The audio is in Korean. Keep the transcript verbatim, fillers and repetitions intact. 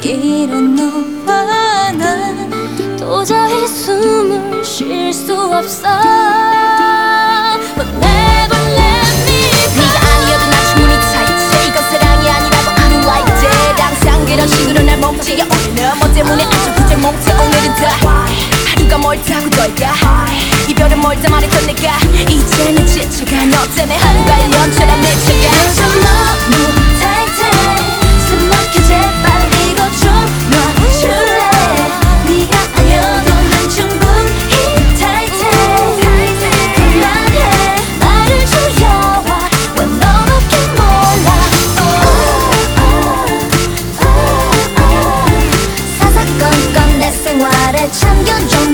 이런 너와 난 도저히 숨을 쉴 수 없어. But never let me go. 네가 아니어도 난 충분히 타이트해. 이건 사랑이 아니라고 I'm like that. 항상 그런 식으로 날 멈추게. 오늘은 뭐 때문에 아주 부재 멈춰. 오늘은 다 하루가 멀다고 너희가 이별은 멀다 말했던 내가 이제는 지쳐가. 너 때문에 하루가 일 년처럼 내쳐가. 요즘 너무 타이트해. 숨 막혀 제발 이거 좀 놔줄래. 네가 아니어도 난 충분히 타이트해. 그만해 나를 조여와. 왜 너밖에 몰라. 사사건건 내 생활에 참견 좀